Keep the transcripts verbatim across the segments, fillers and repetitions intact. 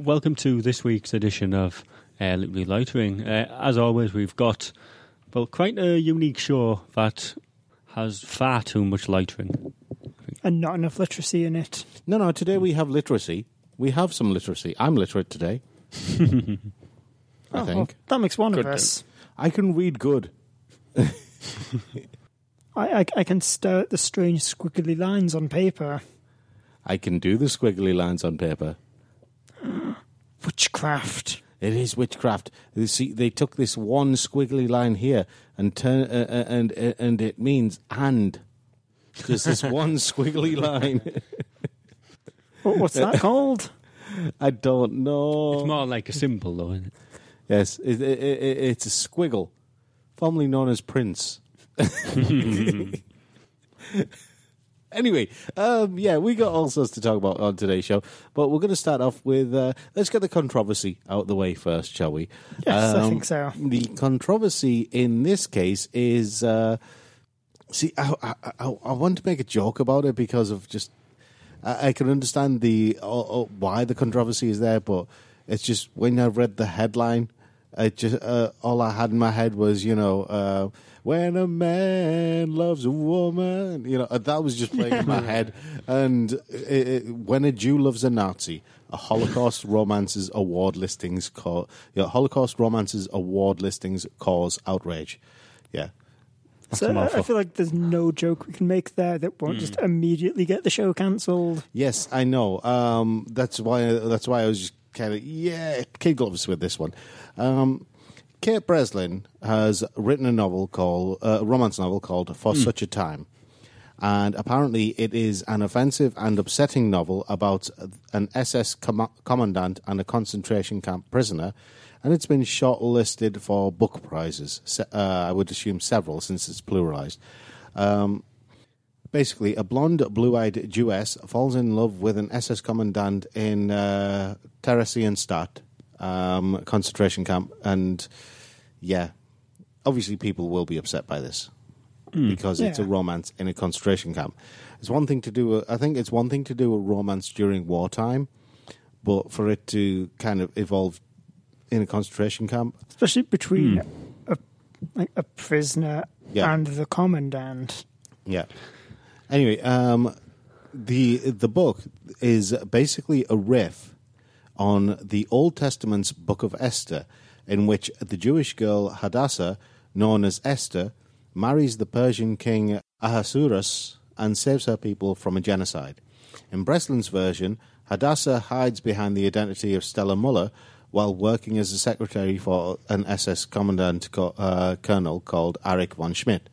welcome to this week's edition of uh, Literally Loitering. Uh, as always, we've got well quite a unique show that has far too much loitering. And not enough literacy in it. No, no, today we have literacy. We have some literacy. I'm literate today. I oh, think. Well, that makes one Good of us. I can read good. I, I, I can stare at the strange squiggly lines on paper. I can do the squiggly lines on paper. Witchcraft. It is witchcraft. You see, they took this one squiggly line here and turn, uh, uh, and uh, and it means and. Just this one squiggly line. What, what's that called? I don't know. It's more like a symbol, though, isn't it? Yes, it, it, it, it's a squiggle, formerly known as Prince. Anyway, um, yeah, we got all sorts to talk about on today's show, but we're going to start off with, uh, let's get the controversy out of the way first, shall we? Yes, um, I think so. The controversy in this case is, uh, see, I, I, I, I want to make a joke about it because of just, I, I can understand the uh, uh, why the controversy is there, but it's just when I read the headline, it just uh, all I had in my head was, you know, uh, when a man loves a woman, you know, that was just playing in my head. And it, it, when a Jew loves a Nazi, a Holocaust romances award listings call, you know, Holocaust romances award listings cause outrage. Yeah. So I feel like there's no joke we can make there that won't mm. just immediately get the show cancelled. Yes, I know. Um, that's why. That's why I was just kind of yeah, kid gloves with this one. Um, Kate Breslin has written a novel called uh, a romance novel called For mm. Such a Time, and apparently it is an offensive and upsetting novel about an S S com- commandant and a concentration camp prisoner, and it's been shortlisted for book prizes. Se- uh, I would assume several since it's pluralized. Um, basically, a blonde, blue-eyed Jewess falls in love with an S S commandant in uh, Theresienstadt um, concentration camp, and yeah, obviously people will be upset by this mm. because yeah. it's a romance in a concentration camp. It's one thing to do. A, I think it's one thing to do a romance during wartime, but for it to kind of evolve in a concentration camp, especially between mm. a like a prisoner yeah. and the commandant. Yeah. Anyway, um, the the book is basically a riff on the Old Testament's Book of Esther, in which the Jewish girl Hadassah, known as Esther, marries the Persian king Ahasuerus and saves her people from a genocide. In Breslin's version, Hadassah hides behind the identity of Stella Muller while working as a secretary for an S S commandant uh, colonel called Arik von Schmidt.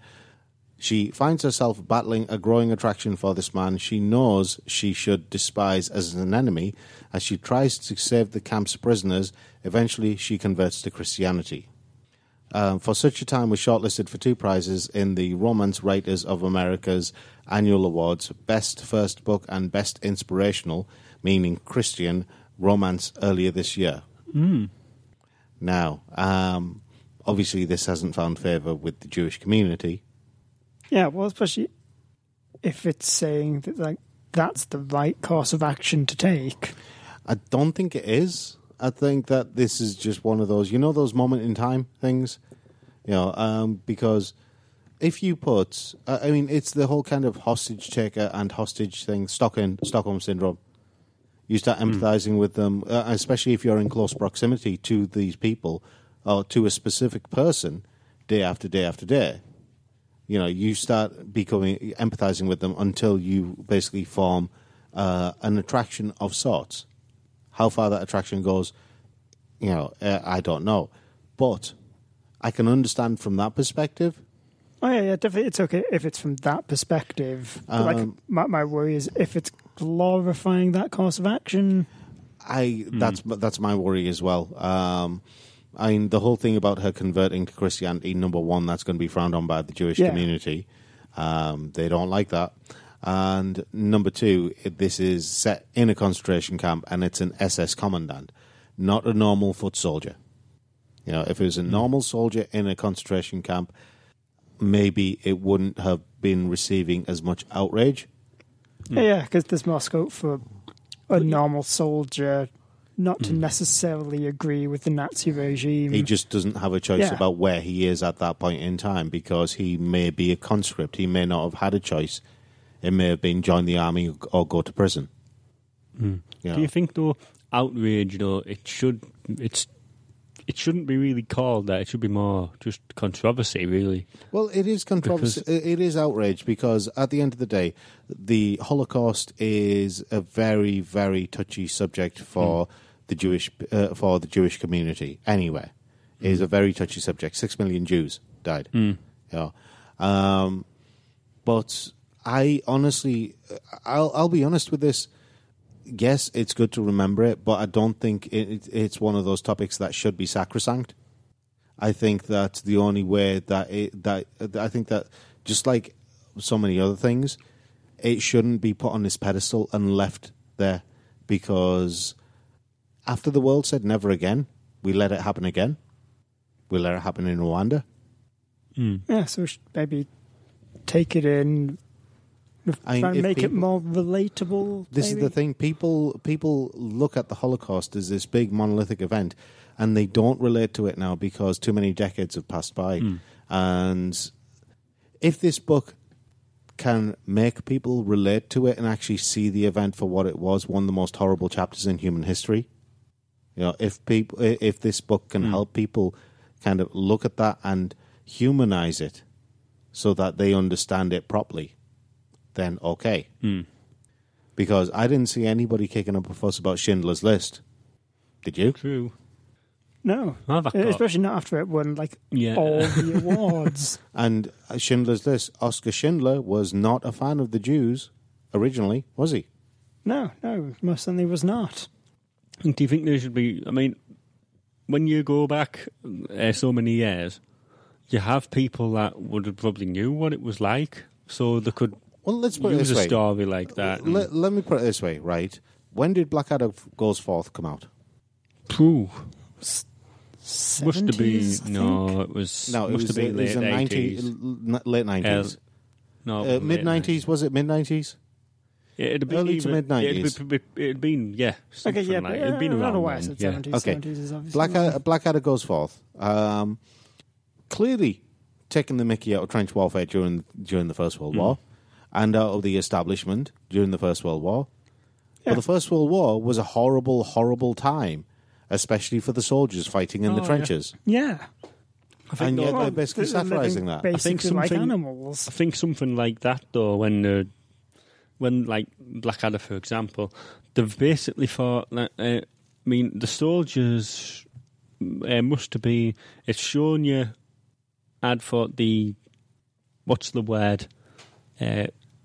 She finds herself battling a growing attraction for this man she knows she should despise as an enemy. As she tries to save the camp's prisoners, eventually she converts to Christianity. Um, For Such a Time was shortlisted for two prizes in the Romance Writers of America's annual awards, Best First Book and Best Inspirational, meaning Christian, romance earlier this year. Mm. Now, um, obviously this hasn't found favour with the Jewish community. Yeah, well, especially if it's saying that like that's the right course of action to take. I don't think it is. I think that this is just one of those, you know, those moment in time things, you know, um, because if you put, uh, I mean, it's the whole kind of hostage taker and hostage thing, Stockholm, Stockholm syndrome. You start empathizing mm. with them, uh, especially if you're in close proximity to these people or to a specific person day after day after day. You know, you start becoming empathizing with them until you basically form uh, an attraction of sorts. How far that attraction goes, you know, uh, I don't know. But I can understand from that perspective. Oh, yeah, yeah, definitely. It's okay if it's from that perspective. But, like, um, my, my worry is if it's glorifying that course of action. I that's mm. that's my worry as well. Um, I mean, the whole thing about her converting to Christianity, number one, that's going to be frowned on by the Jewish yeah. community. Um, they don't like that. And number two, it, this is set in a concentration camp, and it's an S S commandant, not a normal foot soldier. You know, if it was a normal soldier in a concentration camp, maybe it wouldn't have been receiving as much outrage. Yeah, because there's more scope for a normal soldier not to necessarily agree with the Nazi regime. He just doesn't have a choice Yeah. about where he is at that point in time because he may be a conscript. He may not have had a choice. It may have been join the army or go to prison. Mm. You know. Do you think though outrage though it should it's it shouldn't be really called that? It should be more just controversy, really. Well, it is controversy. Because- It is outrage because at the end of the day, the Holocaust is a very, very touchy subject for mm. the Jewish uh, for the Jewish community. Anyway, mm. it is a very touchy subject. Six million Jews died. Mm. Yeah, um, but I honestly, I'll I'll be honest with this. Yes, it's good to remember it, but I don't think it, it, it's one of those topics that should be sacrosanct. I think that the only way that it, that I think that just like so many other things, it shouldn't be put on this pedestal and left there because after the world said never again, we let it happen again. We let it happen in Rwanda. Mm. Yeah, so we should maybe take it in. I mean, Try and if make it people- more relatable. This maybe? is the thing. People people look at the Holocaust as this big monolithic event, and they don't relate to it now because too many decades have passed by. Mm. And if this book can make people relate to it and actually see the event for what it was, one of the most horrible chapters in human history, you know, if people, if this book can Mm. help people kind of look at that and humanize it, so that they understand it properly, then okay. Mm. Because I didn't see anybody kicking up a fuss about Schindler's List. Did you? True. No, Oh, that got- especially not after it won like Yeah. all the awards. And Schindler's List, Oscar Schindler was not a fan of the Jews originally, was he? No, no, most certainly was not. Do you think there should be? I mean, when you go back uh, so many years, you have people that would have probably knew what it was like, so they could Well, let's put it use this a way. story like that. and- Let, let me put it this way, right? When did Blackadder Goes Forth come out? Phew. Must have seventies, I been no, it was No, it must was, have been it was late in eighties. ninety, l- late nineties. No, Uh, mid nineties, was it mid nineties? Yeah, it'd been early to even- mid-nineties. It'd, be, it'd been yeah. Okay, something yeah, like, but it'd been uh, I don't around know why I then, said yeah. seventies. Okay. seventies is obviously Blackadder, Blackadder Goes Forth. Um, clearly taking the mickey out of trench warfare during during the First World Mm. War and out of the establishment during the First World War. Yeah. But the First World War was a horrible, horrible time, especially for the soldiers fighting in Oh, the yeah. trenches. yeah. I think And no, yet Well, they're basically they're living satirizing that. I think Basically like something- animals. I think something like that though, when uh, when like Blackadder, for example, they've basically thought that uh, I mean the soldiers uh, must have been. It's shown you. I'd thought the what's the word, uh,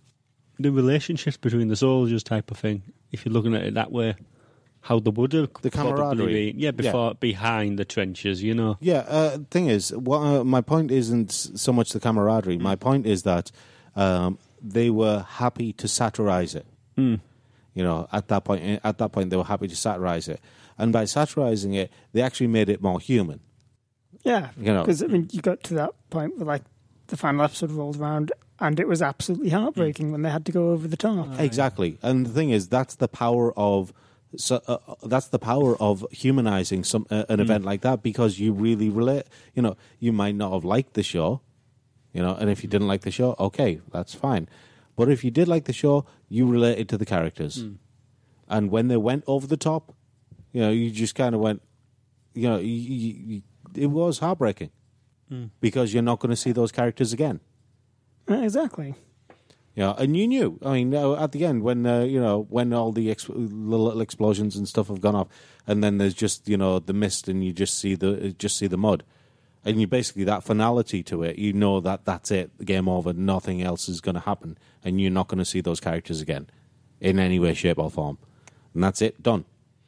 the relationships between the soldiers type of thing. If you're looking at it that way, how they would have The probably camaraderie. been, yeah, before behind the trenches, you know. Yeah, uh, thing is, what, uh, my point isn't so much the camaraderie. My point is that um, they were happy to satirize it. Mm. You know, at that point, at that point, they were happy to satirize it, and by satirizing it, they actually made it more human. Yeah, You know. because I mean, you got to that point where like the final episode rolled around, and it was absolutely heartbreaking when they had to go over the top. Exactly, and the thing is, that's the power of. So uh, that's the power of humanizing some uh, an event like that because you really relate. You know, you might not have liked the show, you know, and if you didn't like the show, okay, that's fine. But if you did like the show, you related to the characters, Mm. and when they went over the top, you know, you just kind of went, you know, you, you, you, it was heartbreaking Mm. because you're not going to see those characters again. Uh, exactly. Yeah, and you knew. I mean, uh, at the end, when uh, you know, when all the ex- little explosions and stuff have gone off, and then there's just you know the mist, and you just see the just see the mud, and you basically that finality to it. You know that that's it, game over. Nothing else is going to happen, and you're not going to see those characters again, in any way, shape, or form, and that's it, done.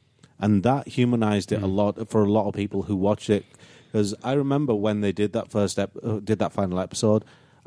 And that humanized it a lot for a lot of people who watched it, because I remember when they did that first ep- uh, did that final episode,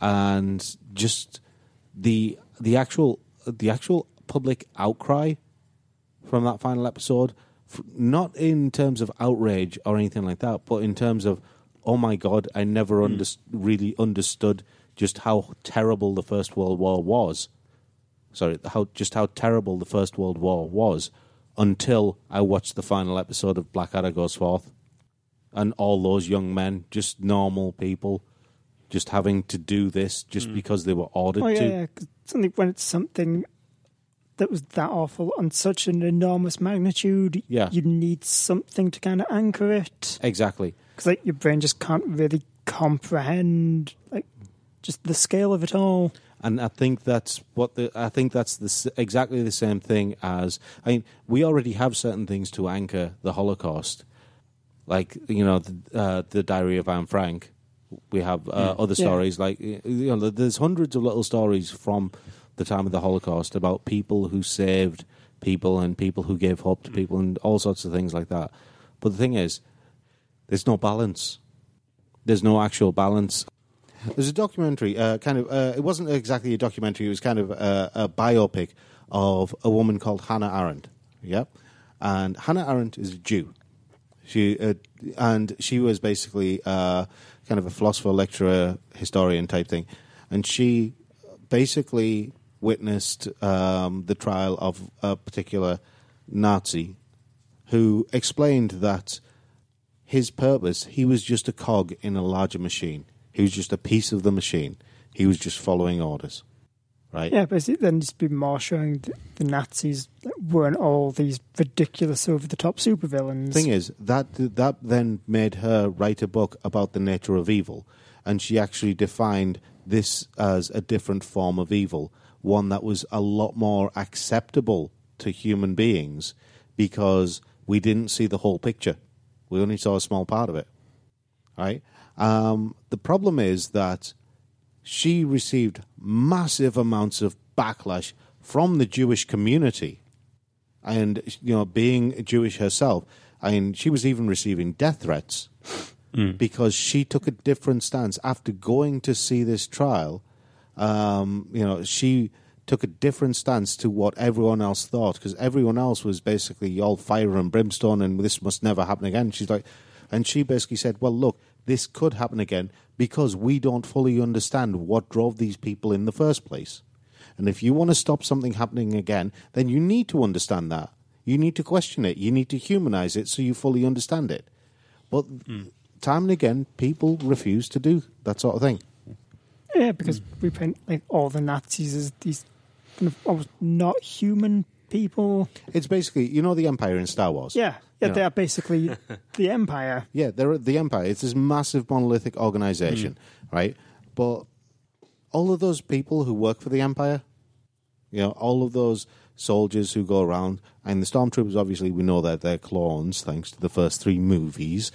and just. The the actual the actual public outcry from that final episode, f- not in terms of outrage or anything like that, but in terms of, oh my God, I never Mm. underst- really understood just how terrible the First World War was. Sorry, how just how terrible the First World War was until I watched the final episode of Blackadder Goes Forth. And all those young men, just normal people, just having to do this just mm. because they were ordered oh, yeah, to. Yeah, cause something, when it's something that was that awful on such an enormous magnitude, yeah. you need something to kind of anchor it. Exactly. Because like, your brain just can't really comprehend like just the scale of it all. And I think that's what the I think that's the, exactly the same thing as I mean we already have certain things to anchor the Holocaust, like you know the, uh, the Diary of Anne Frank. We have uh, other stories yeah. like you know there's hundreds of little stories from the time of the Holocaust about people who saved people and people who gave hope to people and all sorts of things like that. But the thing is, there's no balance. There's no actual balance. There's a documentary, uh, kind of. Uh, it wasn't exactly a documentary. It was kind of a, a biopic of a woman called Hannah Arendt. Yeah, and Hannah Arendt is a Jew. She uh, and she was basically uh, kind of a philosopher, lecturer, historian type thing, and she basically witnessed um, the trial of a particular Nazi who explained that his purpose, he was just a cog in a larger machine. He was just a piece of the machine. He was just following orders, right? Yeah, but then just be more showing the, the Nazis weren't all these ridiculous, over-the-top supervillains. Thing is, that that then made her write a book about the nature of evil, and she actually defined this as a different form of evil, one that was a lot more acceptable to human beings because we didn't see the whole picture. We only saw a small part of it, right? Um, the problem is that she received massive amounts of backlash from the Jewish community. And, you know, being Jewish herself, I mean, she was even receiving death threats mm. because she took a different stance. After going to see this trial, um, you know, she took a different stance to what everyone else thought, because everyone else was basically all fire and brimstone and this must never happen again. She's like, and she basically said, well, look, this could happen again because we don't fully understand what drove these people in the first place. And if you want to stop something happening again, then you need to understand that. You need to question it. You need to humanize it so you fully understand it. But mm. time and again, people refuse to do that sort of thing. Yeah, because mm. we paint like all the Nazis as these kind of almost not human people. It's basically, you know, the Empire in Star Wars. Yeah, yeah, you they know. are basically the Empire. Yeah, they're the Empire. It's this massive monolithic organization, mm. right? But all of those people who work for the Empire, you know, all of those soldiers who go around, and the Stormtroopers, obviously, we know that they're clones, thanks to the first three movies.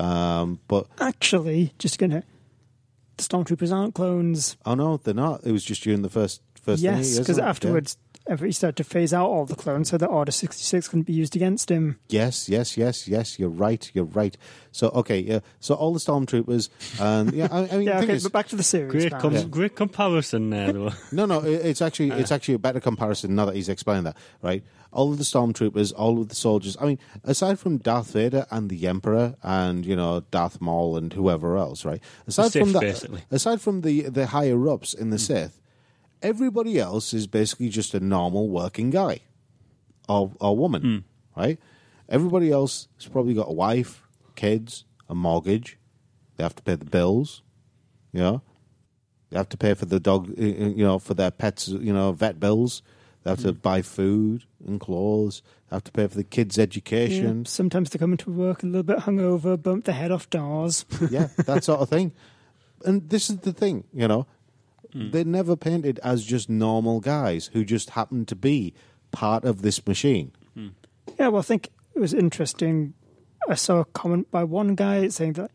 Um, but actually, just gonna, the Stormtroopers aren't clones. Oh no, they're not. It was just during the first first. Yes, because afterwards. Yeah. He started to phase out all the clones so that Order sixty-six couldn't be used against him. Yes, yes, yes, yes. You're right. You're right. So okay, yeah. So all the Stormtroopers, and yeah, I, I mean, yeah. Okay, is, but back to the series. Great, com- yeah. great comparison there, though. no, no, it's actually it's actually a better comparison now that he's explained that. Right, all of the Stormtroopers, all of the soldiers. I mean, aside from Darth Vader and the Emperor, and you know Darth Maul and whoever else, right? Aside Sith, from that, basically. aside from the the higher ups in the mm. Sith. Everybody else is basically just a normal working guy or, or woman, mm. right? Everybody else has probably got a wife, kids, a mortgage. They have to pay the bills, you know. They have to pay for the dog, you know, for their pets, you know, vet bills. They have mm. to buy food and clothes. They have to pay for the kids' education. Yeah, sometimes they come into work a little bit hungover, bump their head off doors. Yeah, that sort of thing. And this is the thing, you know. Mm. They're never painted as just normal guys who just happen to be part of this machine. Mm. Yeah, well, I think it was interesting. I saw a comment by one guy saying that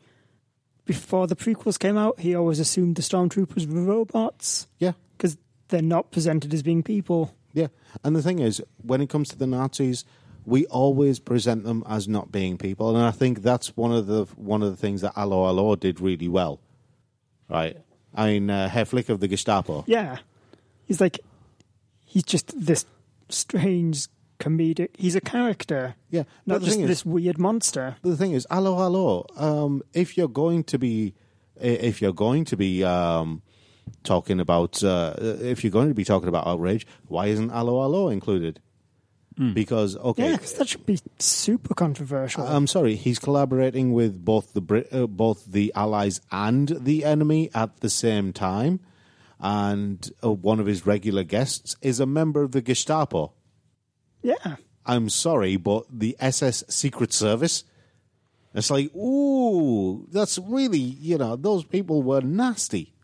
before the prequels came out, he always assumed the Stormtroopers were robots. Yeah. Because they're not presented as being people. Yeah. And the thing is, when it comes to the Nazis, we always present them as not being people. And I think that's one of the one of the things that Allo Allo did really well. Right? I mean, uh, Herr Flick of the Gestapo. Yeah. He's like, he's just this strange comedic, he's a character. Yeah. Not just is, this weird monster. But the thing is, Allo Allo, um, if you're going to be, if you're going to be um, talking about, uh, if you're going to be talking about outrage, why isn't Allo Allo included? because okay, Yeah, because that should be super controversial. I'm sorry, he's collaborating with both the Brit- uh, both the Allies and the enemy at the same time, and uh, one of his regular guests is a member of the Gestapo. yeah. I'm sorry, but the S S Secret Service. It's like, ooh, that's really, you know, those people were nasty.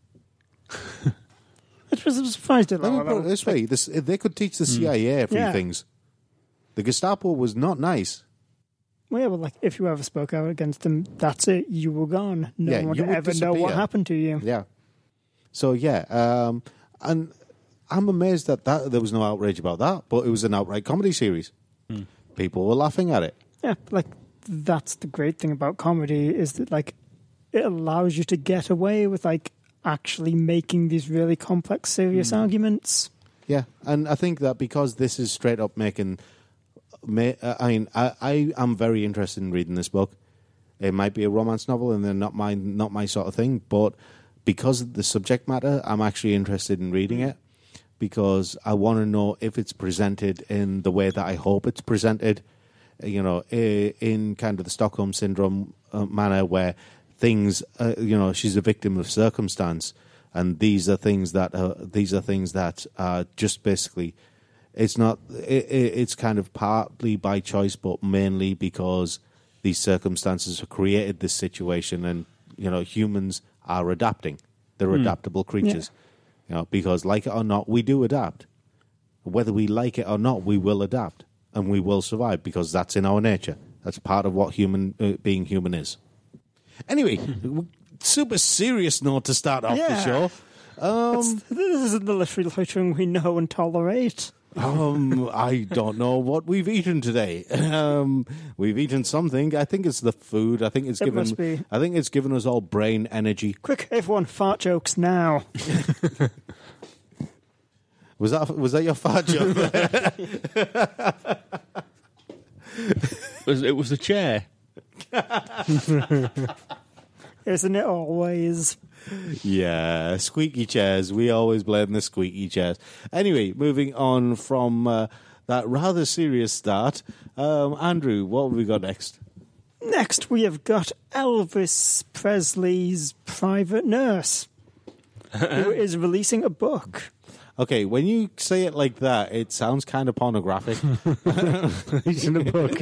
Which was surprised at Let me all. put it this way: this, they could teach the C I A a few Yeah. things. The Gestapo was not nice. Well, yeah, but like if you ever spoke out against them, that's it. You were gone. No Yeah, one you would would ever know what disappear. happened to you. Yeah. So yeah, um, and I'm amazed that, that there was no outrage about that, but it was an outright comedy series. People were laughing at it. Yeah, but like that's the great thing about comedy is that like it allows you to get away with like actually making these really complex, serious arguments. Yeah, and I think that because this is straight up making, ma- uh, I mean, I, I am very interested in reading this book. It might be a romance novel, and they're not my not my sort of thing, but because of the subject matter, I'm actually interested in reading it because I want to know if it's presented in the way that I hope it's presented. You know, i- in kind of the Stockholm syndrome uh, manner, where things, uh, you know, she's a victim of circumstance, and these are things that uh, these are things that are just basically, it's not, it, it's kind of partly by choice, but mainly because these circumstances have created this situation, and you know, humans are adapting. They're adaptable creatures, you know, because like it or not, we do adapt. Whether we like it or not, we will adapt. And we will survive because that's in our nature. That's part of what human uh, being human is. Anyway, super serious note to start off the Yeah. show. It's- this isn't the literary loitering we know and tolerate. Um, I don't know what we've eaten today. Um, we've eaten something. I think it's the food. I think it's It given. must be. I think it's given us all brain energy. Quick, everyone, fart jokes now. Was that was that your fart joke? It was, it was the chair. Isn't it always? Yeah, squeaky chairs. We always blame the squeaky chairs. Anyway, moving on from uh, that rather serious start. Um, Andrew, what have we got next? Next, we have got Elvis Presley's private nurse, who is releasing a book. Okay, when you say it like that, it sounds kind of pornographic. He's in a book.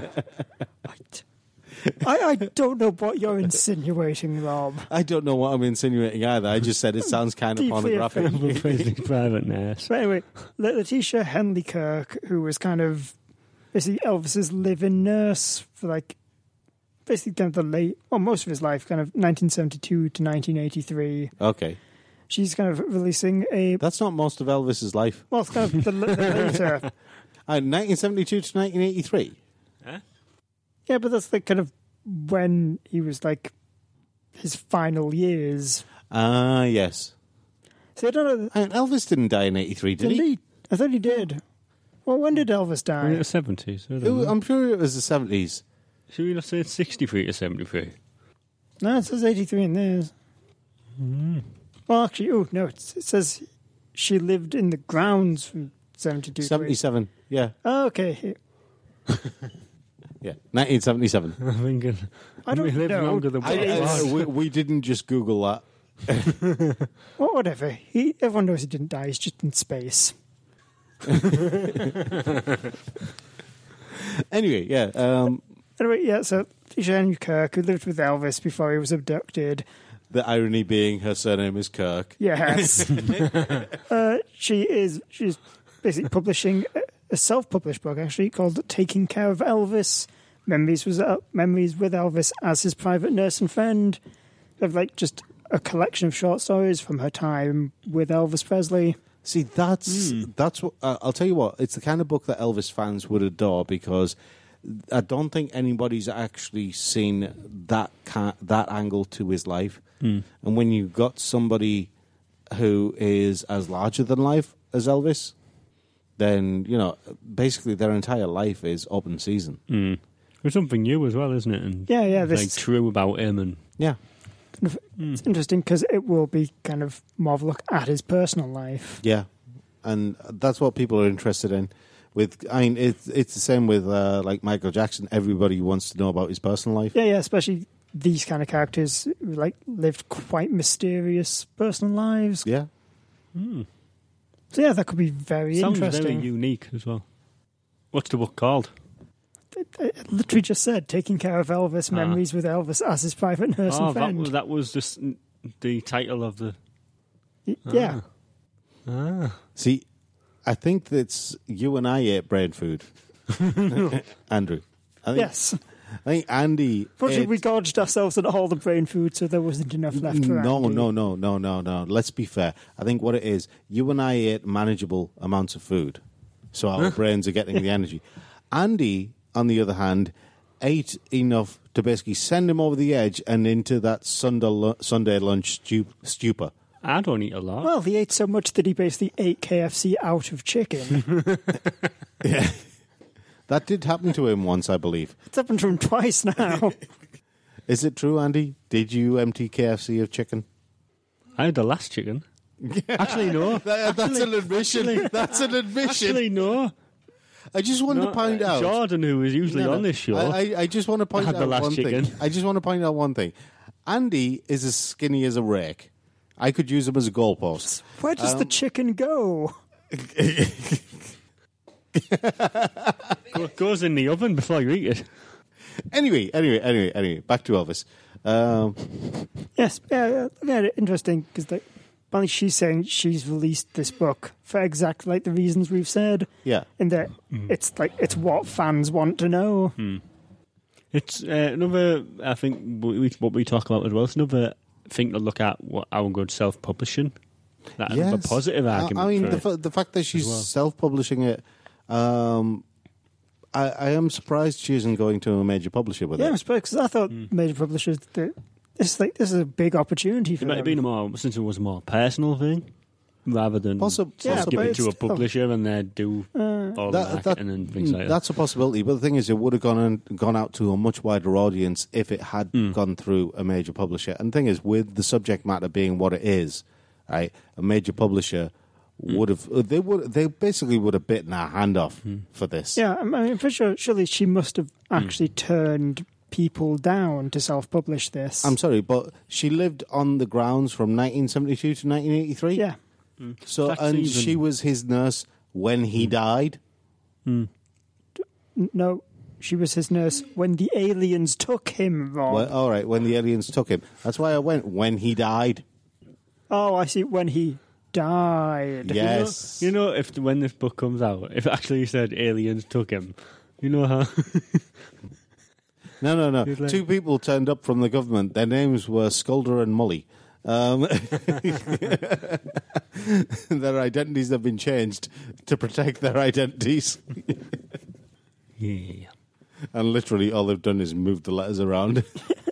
I, I don't know what you're insinuating, Rob. I don't know what I'm insinuating either. I just said it sounds kind of Deeply pornographic. Private nurse. But anyway, Le- Letitia Henley Kirk, who was kind of basically Elvis's live-in nurse for like basically kind of the late, well, most of his life, kind of nineteen seventy-two to nineteen eighty-three. Okay. She's kind of releasing a, That's not most of Elvis's life. well, it's kind of the, the later. Uh, nineteen seventy-two to nineteen eighty-three. Yeah, but that's like kind of when he was like his final years. Ah, yes. So I don't know. And Elvis didn't die in eighty-three, did Did he? he? I thought he did. Well, when did Elvis In die? the seventies. I It don't was- know. I'm sure it was the seventies. Should we not say sixty-three to seventy-three? No, it says eighty-three in theirs. Well, actually, oh, no, it's, it says she lived in the grounds from seventy-two to seventy-seven. Yeah. eighty. Oh, okay. Yeah. nineteen seventy-seven. I'm thinking. I don't we lived know. longer than I, what it I- was. we, we didn't just Google that. Well, whatever. He, everyone knows he didn't die. He's just in space. Anyway, yeah. Um, Anyway, yeah, so Letitia Henry Kirk, who lived with Elvis before he was abducted. the irony being her surname is Kirk. Yes. uh, she is she's basically publishing a, a self-published book, actually, called Taking Care of Elvis. Memories, was, uh, Memories with Elvis as his private nurse and friend. Of like just a collection of short stories from her time with Elvis Presley. See, that's that's what uh, I'll tell you what. It's the kind of book that Elvis fans would adore because I don't think anybody's actually seen that ca- that angle to his life. And when you've got somebody who is as larger than life as Elvis, then you know basically their entire life is open season. Mm. It's something new as well, isn't it? And Yeah, yeah, it's this- like true about him and Yeah. Kind of, It's interesting because it will be kind of more of a look at his personal life. Yeah, and that's what people are interested in With I mean, it's it's the same with uh, like Michael Jackson. Everybody wants to know about his personal life. Yeah, yeah, especially these kind of characters who like lived quite mysterious personal lives. Yeah. Hmm. So yeah, that could be very Sounds interesting. very unique as well. What's the book called? It, it literally just said "Taking Care of Elvis: Ah. Memories with Elvis as his private nurse Oh, and that friend." was, that was just the title of the... Y- Yeah, Ah. See, I think that's you and I ate brain food, Andrew. I think, yes. I think Andy. Fortunately, ate- we gorged ourselves on all the brain food, so there wasn't enough left for No, Andy. no, no, no, no, no. Let's be fair. I think what it is, you and I ate manageable amounts of food, so our brains are getting the energy. Andy, on the other hand, ate enough to basically send him over the edge and into that Sunday, lu- Sunday lunch stu- stupor. I don't eat a lot. Well, he ate so much that he basically ate K F C out of chicken. Yeah. That did happen to him once, I believe. It's happened to him twice now. Is it true, Andy? Did you empty K F C of chicken? I had the last chicken. Actually, no. That- that's Actually- an admission. actually- that's an admission. Actually, no. I just wanted no to point uh, out. Jordan, who is usually No, no. on this show, I, I, I just want to point had out the last one chicken. thing. I just want to point out one thing. Andy is as skinny as a rake. I could use him as a goalpost. Where does the chicken go? Go- goes in the oven before you eat it. Anyway, anyway, anyway, anyway. Back to Elvis. Um, Yes, yeah, yeah, yeah interesting because like, apparently she's saying she's released this book for exactly like the reasons we've said, yeah. in that it's like it's what fans want to know. It's uh, another, I think, what we, what we talk about as well. It's another thing to look at, what our good self-publishing. That's another Yes. positive I- argument. I mean, for the, it. fa- the fact that she's well. self-publishing it, um, I, I am surprised she isn't going to a major publisher with Yeah, I it. suppose because I thought major publishers that this like this is a big opportunity for It might have them. been a more, since it was a more personal thing, rather than Possi- just Yeah, give but it to a it's still- publisher and they do all the That- that- marketing and things like that. That's a possibility, but the thing is, it would have gone and gone out to a much wider audience if it had Hmm. gone through a major publisher. And the thing is, with the subject matter being what it is, right, a major publisher Hmm. would have they would they basically would have bitten our hand off Hmm. for this. Yeah, I mean, for sure. Surely she must have actually turned people down to self-publish this. I'm sorry, but she lived on the grounds from nineteen seventy-two to nineteen eighty-three. yeah, So That's and even- she was his nurse when he died. N- no, she was his nurse when the aliens took him. Rob. Well, all right, when the aliens took him. That's why I went when he died. Oh, I see. When he died. Yes. You know, if when this book comes out, if it actually said aliens took him, you know how... No, no, no. He's like- Two people turned up from the government. Their names were Skulder and Mully. Um, their identities have been changed to protect their identities. yeah. And literally all they've done is move the letters around.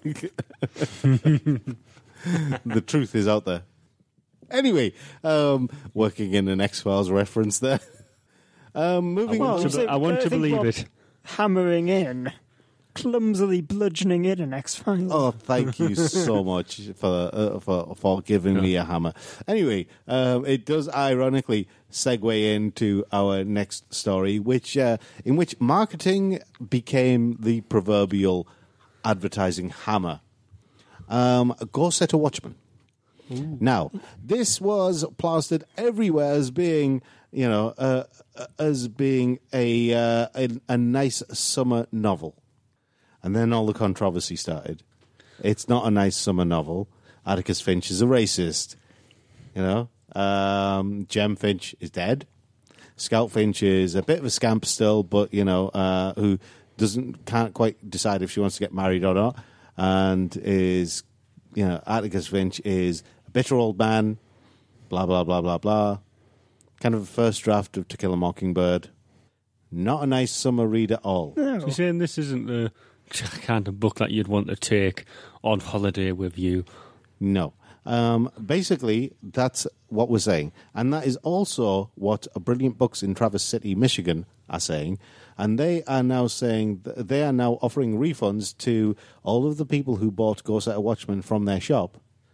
The truth is out there. Anyway, um, working in an X-Files reference there. Um, moving Well, on. to so be- I want I to think believe Rob- it. Hammering in, clumsily bludgeoning in an X-Files. Oh, thank you so much for uh, for for giving me a hammer. Anyway, um, it does ironically segue into our next story, which uh, in which marketing became the proverbial advertising hammer. Um, go set a Watchman. Now, this was plastered everywhere as being, you know, uh, as being a, uh, a a nice summer novel. And then all the controversy started. It's not a nice summer novel. Atticus Finch is a racist. You know, um, Jem Finch is dead. Scout Finch is a bit of a scamp still, but you know, uh, who doesn't can't quite decide if she wants to get married or not, and is, you know, Atticus Finch is a bitter old man. Blah blah blah blah blah. Kind of a first draft of To Kill a Mockingbird. Not a nice summer read at all. No. So you're saying this isn't the kind of book that you'd want to take on holiday with you? No. Um, basically, that's what we're saying. And that is also what Brilliant Books in Traverse City, Michigan are saying. And they are now saying, th- they are now offering refunds to all of the people who bought Go Set a Watchman from their shop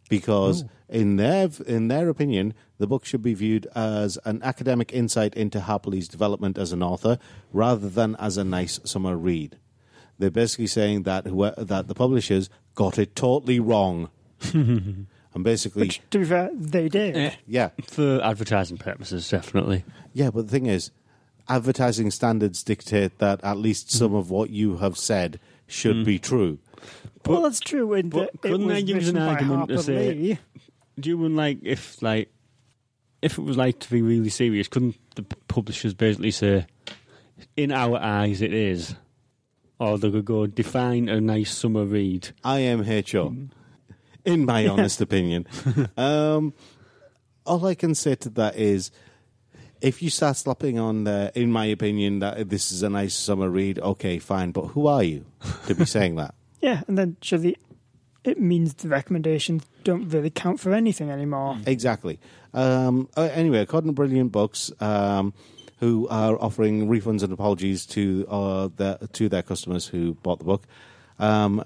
because Oh. in their in their opinion, the book should be viewed as an academic insight into Harper Lee's development as an author, rather than as a nice summer read. They're basically saying that who, that the publishers got it totally wrong, and basically, Which, to be fair, they did. Eh, yeah, for advertising purposes, definitely. yeah. But the thing is, advertising standards dictate that at least some Mm. of what you have said should Mm. be true. well, that's true. In but that it couldn't was they use an written by argument to Harper say- Lee. Do you mean like if like if it was like to be really serious? Couldn't the publishers basically say, "In our eyes, it is," or they could go define a nice summer read? I am H O, Mm. in my honest opinion. Um, all I can say to that is, if you start slapping on there, in my opinion, that this is a nice summer read, okay, fine. But who are you to be saying that? Yeah, and then surely it means the recommendations don't really count for anything anymore. Exactly. Um, uh, anyway, according to Brilliant Books, um, who are offering refunds and apologies to uh, their, to their customers who bought the book, um,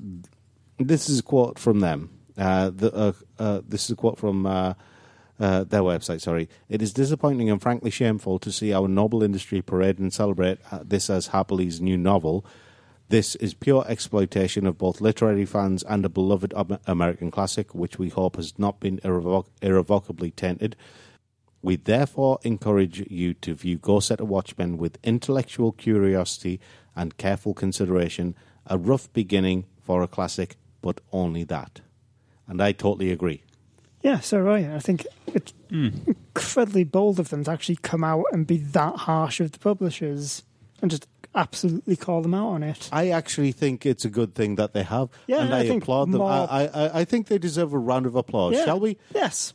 this is a quote from them. Uh, the, uh, uh, this is a quote from uh, uh, their website. Sorry, it is disappointing and frankly shameful to see our noble industry parade and celebrate uh, this as Harper Lee's new novel. This is pure exploitation of both literary fans and a beloved Am- American classic, which we hope has not been irrevoc- irrevocably tainted. We therefore encourage you to view Go Set a Watchman with intellectual curiosity and careful consideration, a rough beginning for a classic, but only that. And I totally agree. Yeah, so right. I think it's incredibly bold of them to actually come out and be that harsh of the publishers and just absolutely call them out on it. I actually think it's a good thing that they have, Yeah, and I I, think applaud them. more- I, I, I think they deserve a round of applause, Yeah. shall we? Yes.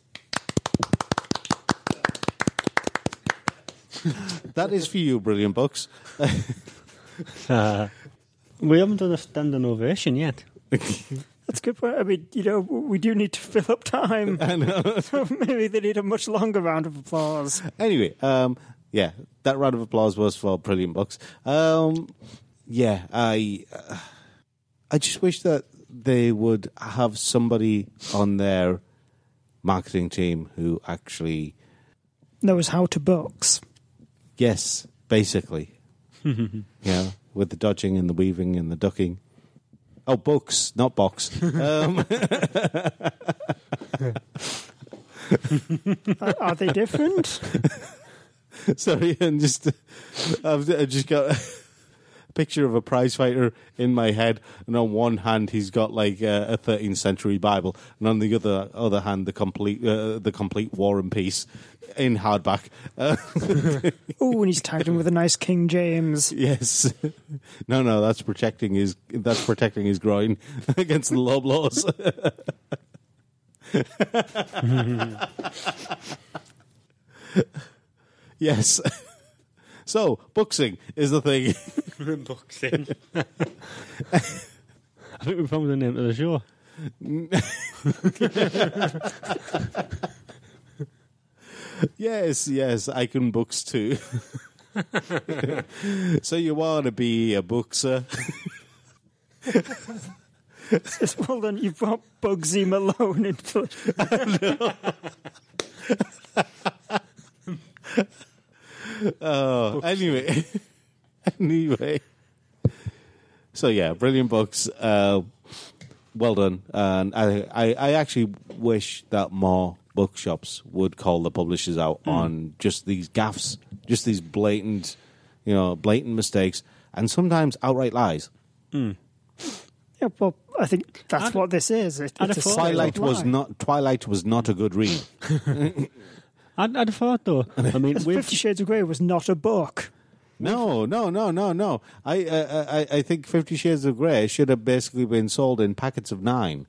That is for you, Brilliant Books. Uh, we haven't done a standing ovation yet. That's a good point. I mean, you know, we do need to fill up time. I know. So maybe they need a much longer round of applause. Anyway, um, yeah, that round of applause was for Brilliant Books. Um, yeah, I, uh, I just wish that they would have somebody on their marketing team who actually, Knows how to books. yes, basically, yeah, with the dodging and the weaving and the ducking. Oh, books, not box. Um, Are, are they different? sorry, and just I've, I've just got a picture of a prize fighter in my head, and on one hand he's got like a, a thirteenth century Bible, and on the other other hand the complete uh, the complete War and Peace in hardback. Uh, Oh, and he's tagged him with a nice King James. yes, no, no, that's protecting his that's protecting his groin against the low blows. Yes. So, boxing is the thing. Boxing. I think we found the name of the show. Yes, yes, I can books too. So you want to be a boxer? Yes, well done. You've brought Bugsy Malone into it. Oh, anyway, anyway. So yeah, brilliant books. Uh, well done, and I, I, I actually wish that more bookshops would call the publishers out mm. on just these gaffes, just these blatant, you know, blatant mistakes, and sometimes outright lies. Mm. Yeah, well, I think that's I'd, what this is. It, I'd it's a have Twilight lie. was not Twilight was not a good read. I'd, I'd have thought though. I mean, with Fifty Shades of Grey was not a book. No, no, no, no, no. I, uh, I, I think Fifty Shades of Grey should have basically been sold in packets of nine.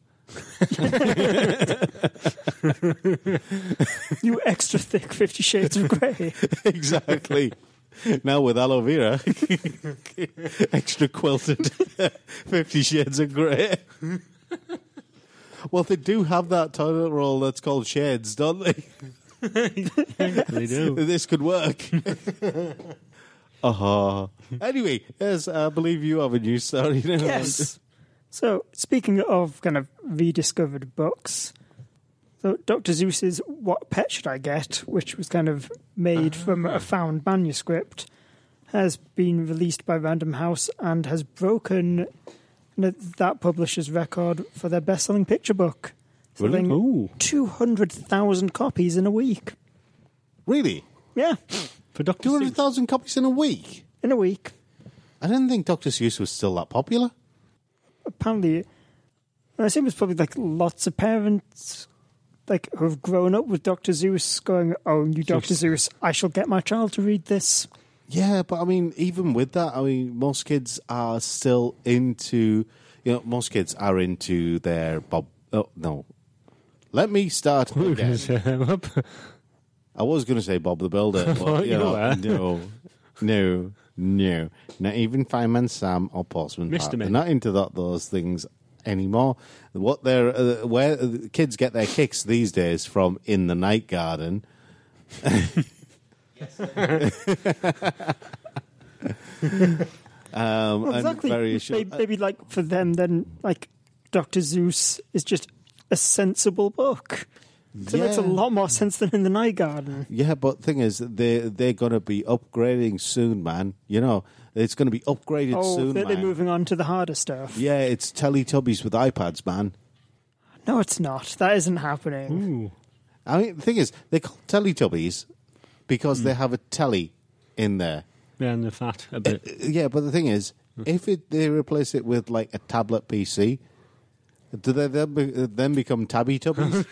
You extra thick Fifty Shades of Grey. Exactly. Now with aloe vera, extra quilted Fifty Shades of Grey. Well, they do have that toilet roll that's called Shades, don't they? They do. This could work. Uh-huh. Anyway, yes, I believe you have a news story now. Yes. So, speaking of kind of rediscovered books, So Doctor Seuss's What Pet Should I Get, which was kind of made from a found manuscript, has been released by Random House and has broken that publisher's record for their best-selling picture book. Really? Selling Ooh. two hundred thousand copies in a week. Really? Yeah, For Doctor two hundred Seuss. thousand copies in a week? in a week. I didn't think Doctor Seuss was still that popular. Apparently, I assume it's probably like lots of parents like who have grown up with Doctor Seuss going, oh, you Doctor Seuss, I shall get my child to read this. Yeah, but I mean, even with that, I mean, most kids are still into, you know, most kids are into their Bob. Oh, no. Let me start again. I was going to say Bob the Builder, but, you You know, were. no, no, no. Not even Fireman Sam or Postman Pat. Mister They're Men. not into that, those things anymore. What they're, uh, where uh, kids get their kicks these days from In the Night Garden. um, Well, and exactly. various show- maybe, maybe like for them, then like Doctor Seuss is just a sensible book. So it makes a Yeah. lot more sense than In the Night Garden. Yeah, but thing is, they they're gonna be upgrading soon, man. You know, it's gonna be upgraded Oh, soon, they're, they're man. moving on to the harder stuff. Yeah, it's Teletubbies with iPads, man. No, it's not. That isn't happening. Ooh. I mean, the thing is, they call Teletubbies because they have a telly in there. Yeah, and the fat a bit. Uh, Yeah, but the thing is, if it, they replace it with like a tablet P C, do they then, be, then become Tabby Tubbies?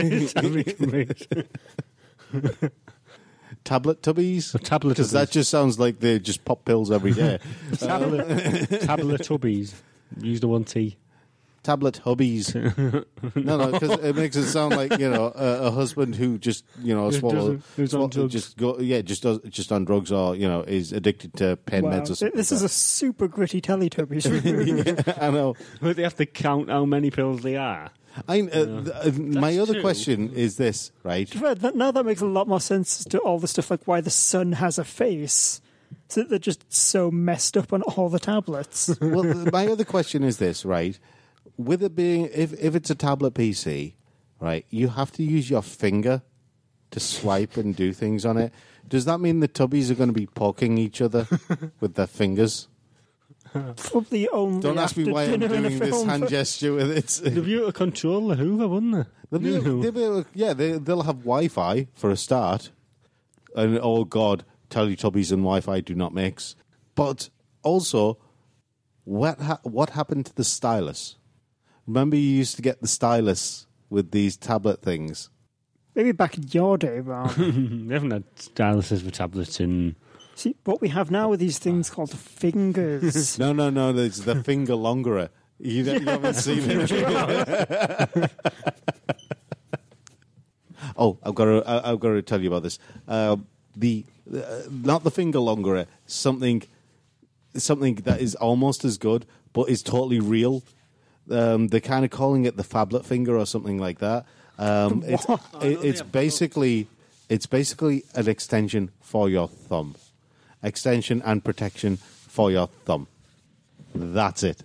Tablet Tubbies? Tablet Because that Tubbies. just sounds like they just pop pills every day. Tablet, tablet tubbies. Use the one T. Tablet Hubbies. No, no, because it makes it sound like, you know, a, a husband who just, you know, Who swallow, doesn't- who's on swallow- drugs. just go, yeah, just does, just on drugs or, you know, is addicted to pen Wow. meds or something. This is a super gritty Teletubbies review. I know. But they have to count how many pills they are. I, uh, th- uh, my That's other two. question is this, right? Right, that, now that makes a lot more sense to all the stuff like why the sun has a face. So that they're just so messed up on all the tablets. Well, th- my other question is this, right? With it being, if, if it's a tablet P C, right, you have to use your finger to swipe and do things on it. Does that mean the tubbies are going to be poking each other with their fingers? Probably only Don't ask me after why I'm dinner in a doing this film, hand but- gesture with it. They'll be able to control the Hoover, wouldn't they? They'll be, No. they'll be able- yeah, they, they'll have Wi-Fi for a start. And, oh, God, Teletubbies and Wi-Fi do not mix. But also, what ha- what happened to the stylus? Remember you used to get the stylus with these tablet things? Maybe back in your day, Rob. They haven't had styluses for tablets in. See, what we have now are these things called fingers. No, no, no, it's the finger longerer. You, don't- you haven't seen it. Oh, I've got to, I- I've got to tell you about this. Uh, the uh, not the finger longerer, something something that is almost as good, but is totally real. Um, they're kind of calling it the phablet finger or something like that. Um, it's What? it, it's basically it's basically an extension for your thumb, extension and protection for your thumb. That's it.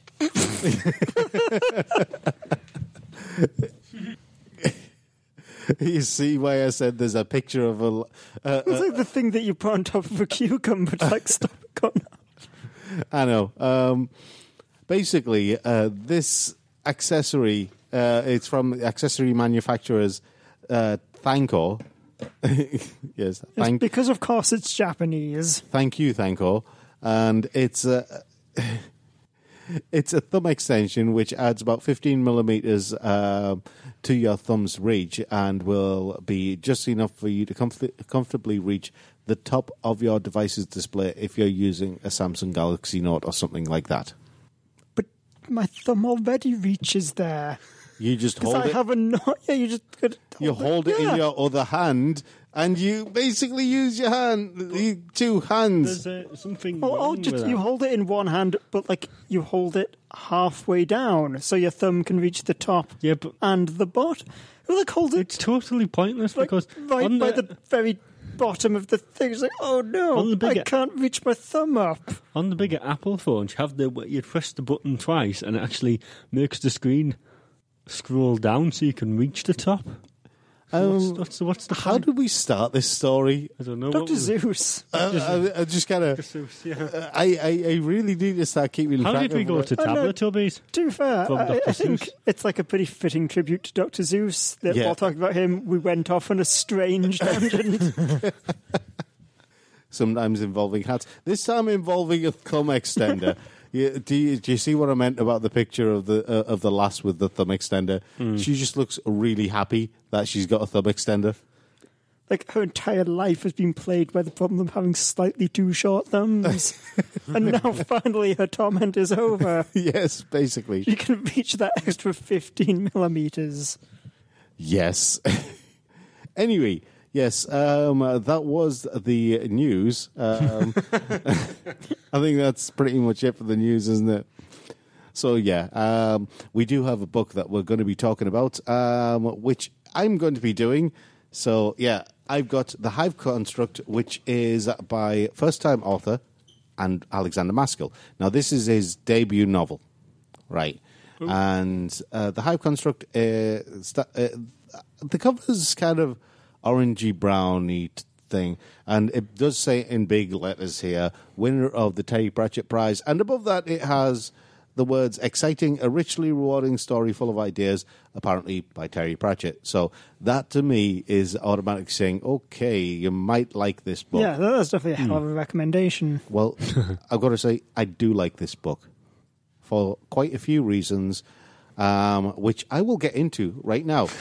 You see why I said there's a picture of a. Uh, It's like the thing that you put on top of a cucumber to like stop it going off. I know. Um, basically, uh, this accessory, uh, it's from accessory manufacturers uh, Thanco. yes, It's thank, because, of course, it's Japanese. thank you, Thanco. And it's a, it's a thumb extension which adds about fifteen millimeters uh, to your thumb's reach and will be just enough for you to comf- comfortably reach the top of your device's display if you're using a Samsung Galaxy Note or something like that. But my thumb already reaches there. You just Because hold I it. have a no- yeah, you just got You hold it yeah. in your other hand, and you basically use your hand, the two hands. There's uh, something. Oh, oh, wrong just with you that. hold it in one hand, but like you hold it halfway down, so your thumb can reach the top Yeah, but and the bottom. Who like hold it it's totally pointless like, because right on by the, the very bottom of the thing? It's like, oh no, On the I bigger- can't reach my thumb up. on the bigger Apple phones, you have the you press the button twice and it actually makes the screen scroll down so you can reach the top. Um, what's, what's, what's the how point? did we start this story? I don't know. Doctor what was it? Zeus. Uh, I, I just kind of. Zeus, yeah. I, I, I really need to start keeping How track did we of go what- to Oh, no. Tabletubbies? To be fair, From I, Doctor I think Seuss. it's like a pretty fitting tribute to Doctor Zeus that Yeah. while talking about him, we went off on a strange tangent. sometimes involving hats. This time involving a thumb extender. Yeah, do you do you see what I meant about the picture of the uh, of the lass with the thumb extender? Mm. She just looks really happy that she's got a thumb extender. Like her entire life has been plagued by the problem of having slightly too short thumbs. And now finally her torment is over. Yes, basically. She can reach that extra fifteen millimeters. Yes. Anyway, yes, um, uh, that was the news. Um, I think that's pretty much it for the news, isn't it? So, yeah, um, we do have a book that we're going to be talking about, um, which I'm going to be doing. So, yeah, I've got The Hive Construct, which is by first-time author and Alexander Maskell. Now, this is his debut novel, right? Ooh. And uh, The Hive Construct, uh, st- uh, the cover's kind of orangey browny thing, and it does say in big letters here, winner of the Terry Pratchett Prize, and above that it has the words exciting, a richly rewarding story full of ideas, apparently by Terry Pratchett. So that to me is automatically saying, okay, you might like this book. Yeah, that's definitely a hell of a recommendation. Well, I've got to say, I do like this book for quite a few reasons, um, which I will get into right now.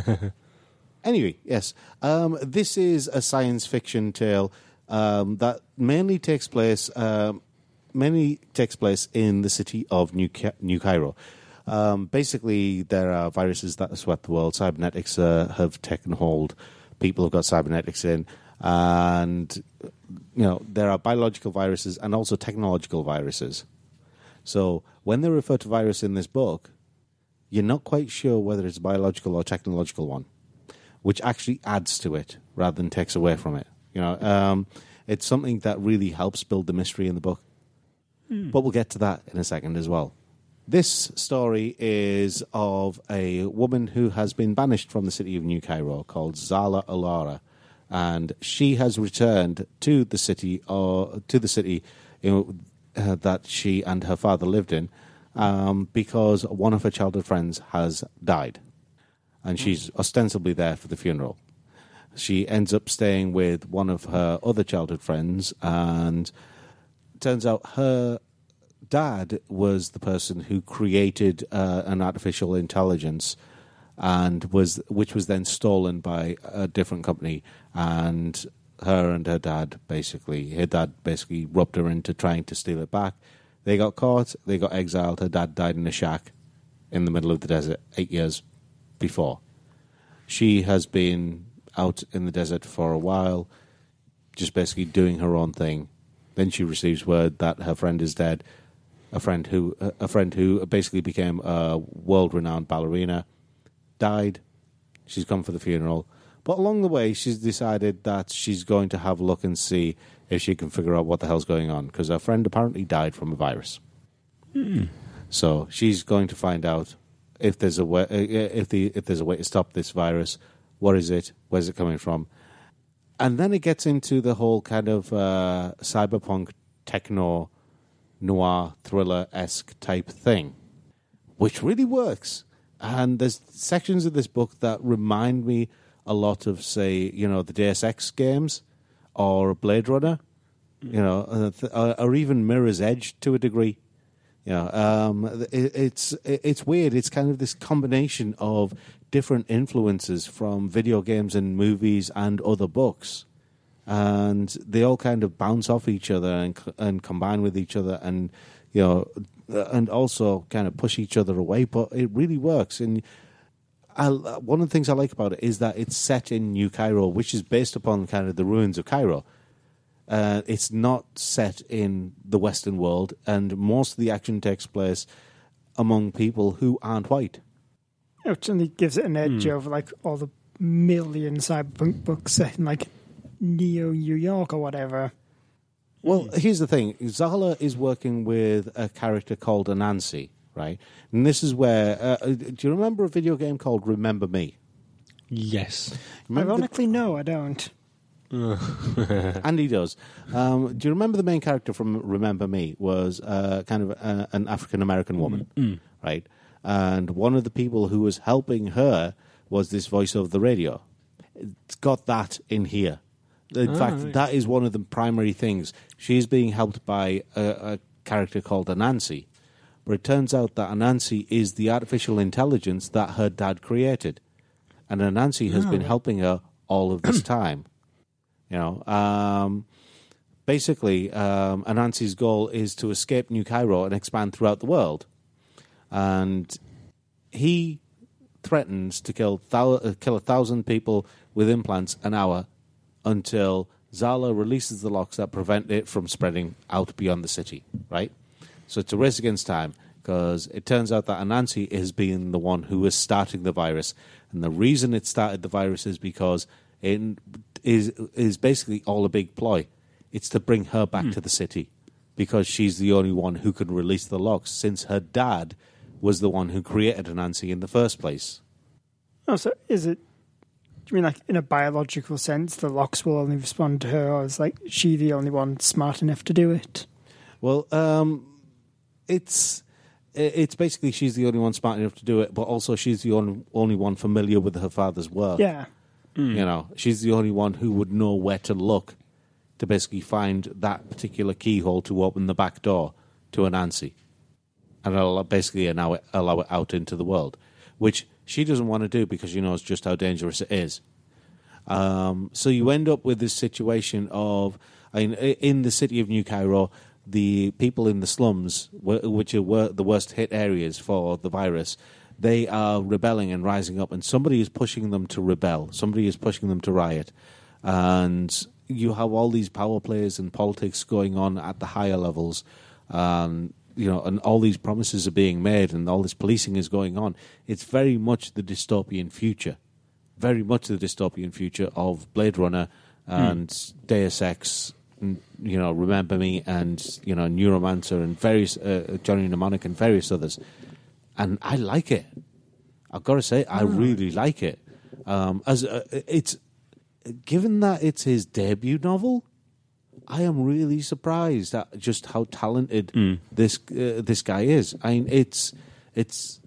Anyway, yes, um, this is a science fiction tale um, that mainly takes place, um, mainly takes place in the city of New, Ca- New Cairo. Um, basically, there are viruses that have swept the world. Cybernetics uh, have taken hold. People have got cybernetics in, and you know there are biological viruses and also technological viruses. So when they refer to virus in this book, you're not quite sure whether it's a biological or technological one, which actually adds to it rather than takes away from it. You know, um, it's something that really helps build the mystery in the book. Mm. But we'll get to that in a second as well. This story is of a woman who has been banished from the city of New Cairo called Zala Alara, and she has returned to the city or to the city in, uh, that she and her father lived in um, because one of her childhood friends has died. And she's ostensibly there for the funeral. She ends up staying with one of her other childhood friends, and it turns out her dad was the person who created uh, an artificial intelligence, and was which was then stolen by a different company. And her and her dad basically, her dad basically rubbed her into trying to steal it back. They got caught. They got exiled. Her dad died in a shack in the middle of the desert eight years before. She has been out in the desert for a while, just basically doing her own thing. Then she receives word that her friend is dead, a friend who a friend who basically became a world-renowned ballerina, died. She's come for the funeral. But along the way, she's decided that she's going to have a look and see if she can figure out what the hell's going on, because her friend apparently died from a virus. Mm. So she's going to find out if there's a way, if the if there's a way to stop this virus. What is it? Where's it coming from? And then it gets into the whole kind of uh, cyberpunk techno noir thriller-esque type thing, which really works. And there's sections of this book that remind me a lot of, say, you know, the Deus Ex games or Blade Runner, you know, uh, or even Mirror's Edge to a degree. You know, um, it, it's it, it's weird. It's kind of this combination of different influences from video games and movies and other books, and they all kind of bounce off each other and and combine with each other, and you know, and also kind of push each other away. But it really works. And I, one of the things I like about it is that it's set in New Cairo, which is based upon kind of the ruins of Cairo. Uh, it's not set in the Western world, and most of the action takes place among people who aren't white. It certainly gives it an edge mm. over like all the million cyberpunk books set in like Neo New York or whatever. Well, here's the thing. Zala is working with a character called Anansi, right? And this is where, uh, do you remember a video game called Remember Me? Yes. Remember Ironically, no, I don't. the, and he does. Um, do you remember the main character from Remember Me was uh, kind of uh, an African-American woman, Mm. right? And one of the people who was helping her was this voice over the radio. It's got that in here. In Ah, fact, right. that is one of the primary things. She's being helped by a, a character called Anansi. But it turns out that Anansi is the artificial intelligence that her dad created. And Anansi has Oh, been right. helping her all of this time. You know, um, basically, um, Anansi's goal is to escape New Cairo and expand throughout the world. And he threatens to kill thou- uh, kill a thousand people with implants an hour until Zala releases the locks that prevent it from spreading out beyond the city, right? So it's a race against time because it turns out that Anansi has been the one who is starting the virus. And the reason it started the virus is because it is, is basically all a big ploy. It's to bring her back to the city because she's the only one who can release the locks since her dad was the one who created Anansi in the first place. Oh, so is it? Do you mean like in a biological sense, the locks will only respond to her, or is like she the only one smart enough to do it? Well, um, it's it's basically she's the only one smart enough to do it, but also she's the only, only one familiar with her father's work. Yeah. You know, she's the only one who would know where to look to basically find that particular keyhole to open the back door to Anansi. And allow, basically allow it, allow it out into the world, which she doesn't want to do because she knows just how dangerous it is. Um, so you end up with this situation of, I mean, in the city of New Cairo, the people in the slums, which are the worst hit areas for the virus, they are rebelling and rising up, and somebody is pushing them to rebel. Somebody is pushing them to riot. And you have all these power plays and politics going on at the higher levels. Um, you know, and all these promises are being made and all this policing is going on. It's very much the dystopian future. Very much the dystopian future of Blade Runner and mm. Deus Ex, and, you know, Remember Me and, you know, Neuromancer and various, uh, Johnny Mnemonic and various others. And I like it. I've got to say, I really like it. Um, as uh, it's given that it's his debut novel, I am really surprised at just how talented mm. this uh, this guy is. I mean, it's it's.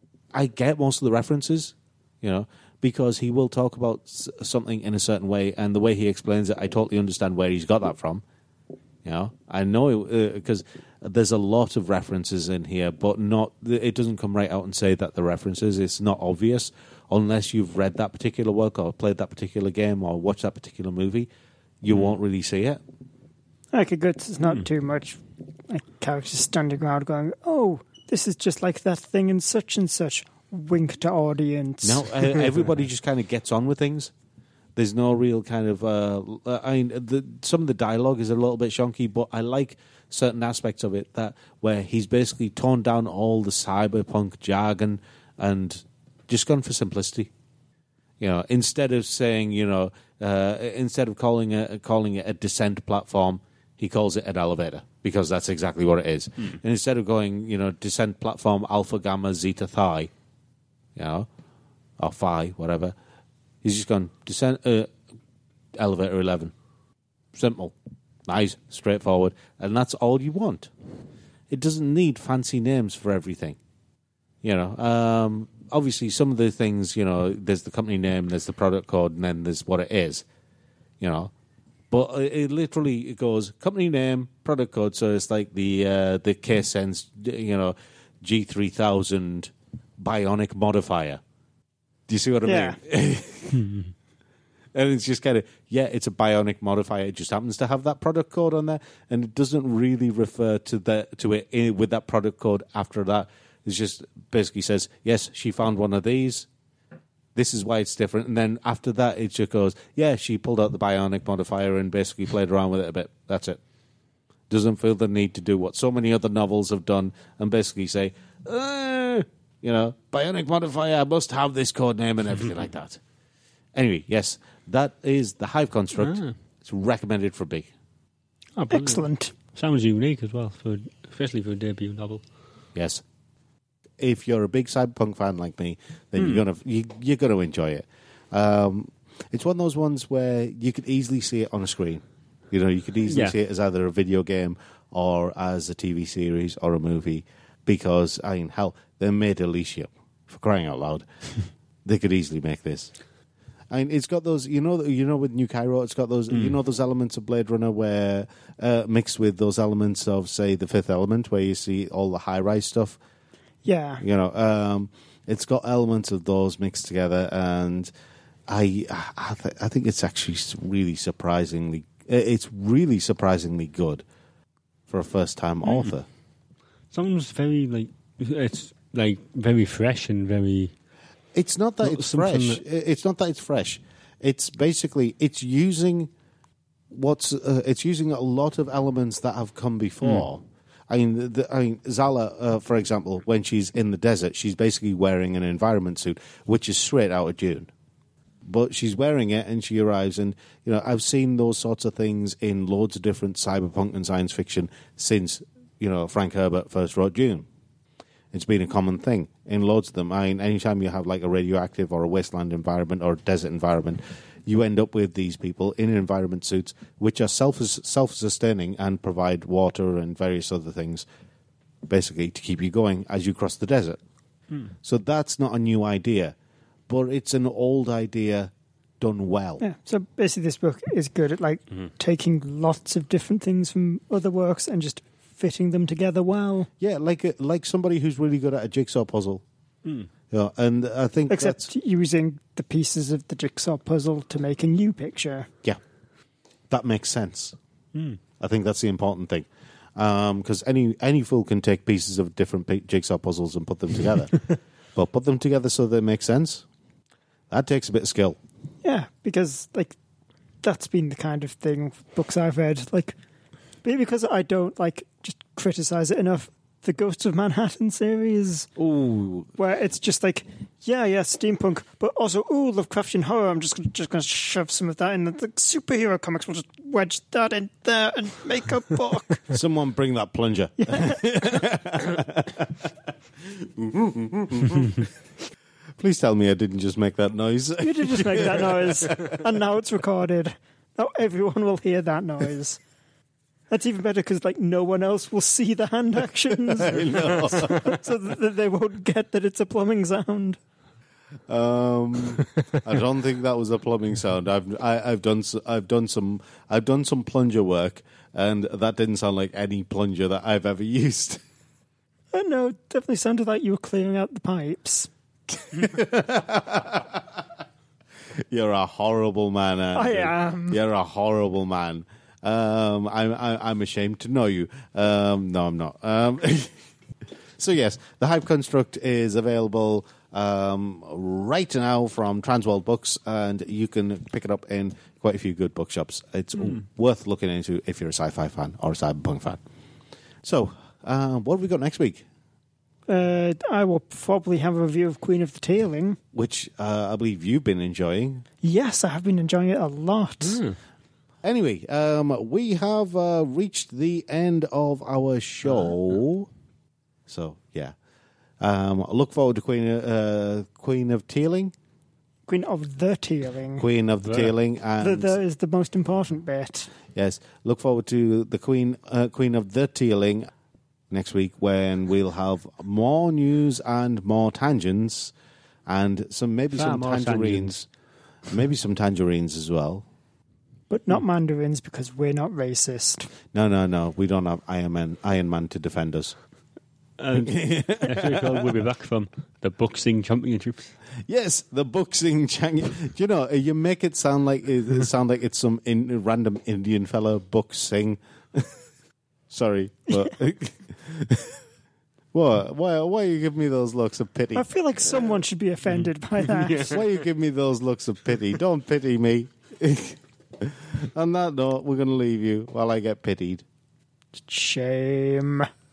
I get most of the references, you know, because he will talk about s- something in a certain way, and the way he explains it, I totally understand where he's got that from. You know, I know because uh, there's a lot of references in here, but not. It doesn't come right out and say that the references. It's not obvious unless you've read that particular work or played that particular game or watched that particular movie. You mm. won't really see it. Like a good, it's not mm. too much like characters standing around going, "Oh, this is just like that thing in such and such." Wink to audience. No, uh, everybody just kind of gets on with things. There's no real kind of. Uh, I mean, the, some of the dialogue is a little bit shonky, but I like certain aspects of it that where he's basically toned down all the cyberpunk jargon and just gone for simplicity. You know, instead of saying, you know, uh, instead of calling it calling it a descent platform, he calls it an elevator because that's exactly what it is. Mm. And instead of going, you know, descent platform alpha gamma zeta thigh, you know, or phi, whatever. He's just gone, descent, uh, elevator eleven. Simple. Nice. Straightforward. And that's all you want. It doesn't need fancy names for everything. You know, um, obviously some of the things, you know, there's the company name, there's the product code, and then there's what it is. You know. But it literally it goes, company name, product code, so it's like the uh, the K-Sense, you know, G three thousand bionic modifier. Do you see what I yeah. mean? And it's just kind of, yeah, it's a bionic modifier. It just happens to have that product code on there, and it doesn't really refer to the to it in, with that product code after that. It just basically says, yes, she found one of these. This is why it's different. And then after that, it just goes, yeah, she pulled out the bionic modifier and basically played around with it a bit. That's it. Doesn't feel the need to do what so many other novels have done and basically say, uh, you know, bionic modifier, I must have this code name and everything like that. Anyway, yes, that is the Hive Construct. Ah. It's recommended for B. Oh, excellent. Sounds unique as well, for especially for a debut novel. Yes. if you're a big Cyberpunk fan like me, then mm. you're gonna you, you're gonna enjoy it. Um, it's one of those ones where you could easily see it on a screen. You know, you could easily yeah. see it as either a video game or as a T V series or a movie. Because I mean, hell, they made Elysium, for crying out loud. They could easily make this. I mean, it's got those, you know, you know, with New Cairo, it's got those, mm. you know, those elements of Blade Runner where uh, mixed with those elements of, say, The Fifth Element, where you see all the high-rise stuff. Yeah, you know, um, it's got elements of those mixed together, and I, I, th- I think it's actually really surprisingly, it's really surprisingly good for a first-time mm. author. Sounds very like it's like very fresh and very. It's not that not it's fresh. That... It's not that it's fresh. It's basically it's using what's uh, it's using a lot of elements that have come before. Mm. I mean, the, I mean, Zala, uh, for example, when she's in the desert, she's basically wearing an environment suit, which is straight out of Dune. But she's wearing it, and she arrives, and you know, I've seen those sorts of things in loads of different cyberpunk and science fiction since. You know, Frank Herbert first wrote Dune. It's been a common thing in loads of them. I mean, anytime you have like a radioactive or a wasteland environment or a desert environment, you end up with these people in environment suits which are self self-sustaining and provide water and various other things, basically to keep you going as you cross the desert. Hmm. So that's not a new idea, but it's an old idea done well. Yeah. So basically, this book is good at like mm-hmm. taking lots of different things from other works and just fitting them together well. Yeah, like a, like somebody who's really good at a jigsaw puzzle. Mm. Yeah, and I think except that's... using the pieces of the jigsaw puzzle to make a new picture. Yeah, that makes sense. Mm. I think that's the important thing, because um, any any fool can take pieces of different p- jigsaw puzzles and put them together, but put them together so they make sense. That takes a bit of skill. Yeah, because like that's been the kind of thing books I've read like. Maybe because I don't like just criticize it enough. The Ghosts of Manhattan series, ooh, where it's just like, yeah, yeah, steampunk, but also ooh, Lovecraftian horror. I'm just just going to shove some of that in. The, the superhero comics will just wedge that in there and make a book. Someone bring that plunger. Yeah. Please tell me I didn't just make that noise. You did just make that noise, and now it's recorded. Now everyone will hear that noise. That's even better because, like, no one else will see the hand actions, I know. so that they won't get that it's a plumbing sound. Um, I don't think that was a plumbing sound. I've I, I've done I've done some I've done some plunger work, and that didn't sound like any plunger that I've ever used. I know, it definitely sounded like you were clearing out the pipes. You're a horrible man, Andrew. I am. You're a horrible man. Um, I'm I'm ashamed to know you. Um, no, I'm not. Um, so yes, the Hype Construct is available um, right now from Transworld Books, and you can pick it up in quite a few good bookshops. It's mm. worth looking into if you're a sci-fi fan or a cyberpunk fan. So, uh, what have we got next week? Uh, I will probably have a review of Queen of the Tearling, which uh, I believe you've been enjoying. Yes, I have been enjoying it a lot. Mm. Anyway, um, we have uh, reached the end of our show. So, yeah. Um, look forward to Queen, uh, Queen of Tearling. Queen of the Tearling. Queen of the, the. Tearling. And the, the is the most important bit. Yes. Look forward to the Queen, uh, Queen of the Tearling next week, when we'll have more news and more tangents and some maybe Far some tangerines. Tangents. Maybe some tangerines as well. But not mandarins, because we're not racist. No, no, no. We don't have Iron Man, Iron Man to defend us. And next week we'll be back from the boxing championships. Yes, the boxing champion. You know, you make it sound like it sound like it's some in, random Indian fella boxing. Sorry, but what? Why? Why you give me those looks of pity? I feel like someone should be offended by that. Yes. Why you give me those looks of pity? Don't pity me. On that note, we're going to leave you while I get pitied. Shame.